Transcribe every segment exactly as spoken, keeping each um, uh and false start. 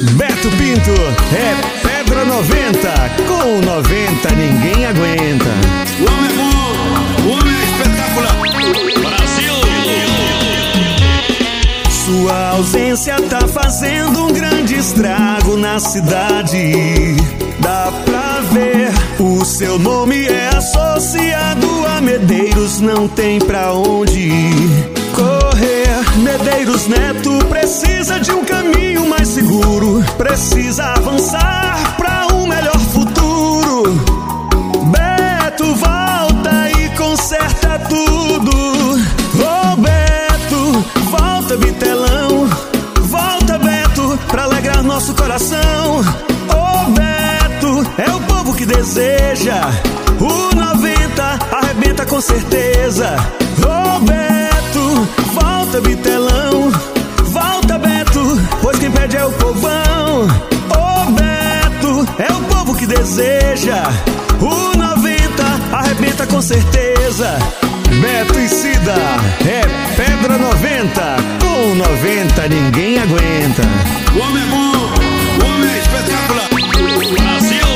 Beto Pinto é Pedra noventa, com noventa ninguém aguenta. O homem é bom, o homem é espetacular. Brasil! Sua ausência tá fazendo um grande estrago na cidade. Dá pra ver, o seu nome é associado a Medeiros, não tem pra onde ir. Correr, Medeiros Neto precisa de um caminho mais seguro, precisa avançar pra um melhor futuro. Beto, volta e conserta tudo. Ô Beto, volta Bitelão, volta Beto, pra alegrar nosso coração. Ô Beto, é o povo que deseja, o noventa arrebenta com certeza. Ô Beto, volta Bitelão, volta Beto, pois quem pede é o povão. Ô Beto, é o povo que deseja, o noventa arrebenta com certeza. Beto e Cida é Pedra noventa, com noventa ninguém aguenta. O homem é bom, o homem é espetacular. Brasil!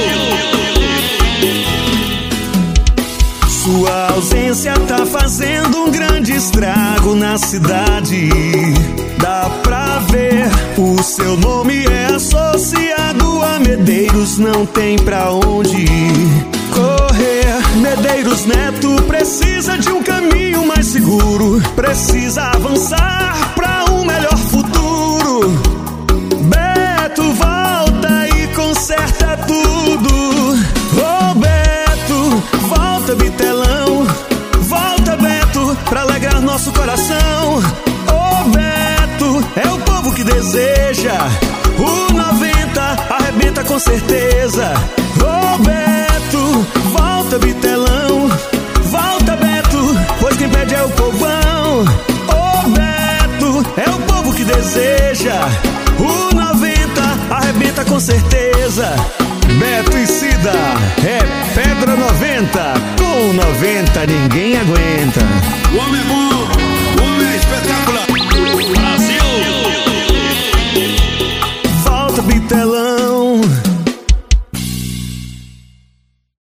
Sua ausência tá fazendo um grande estrago na cidade. Dá pra ver, o seu nome é associado a Medeiros, não tem pra onde ir. Correr, Medeiros Neto precisa de um caminho mais seguro, precisa avançar pra um melhor futuro. Beto, volta e conserta tudo. Ô Beto, volta Bitelão, volta Beto, pra alegrar nosso coração. Ô Beto, é o povo que deseja, o noventa arrebenta com certeza. Ô Beto, volta Bitelão, volta Beto, pois quem pede é o povão. Ô Beto, é o povo que deseja, o noventa arrebenta com certeza. Beto e Cida é Pedra noventa, com noventa ninguém aguenta. O homem é bom,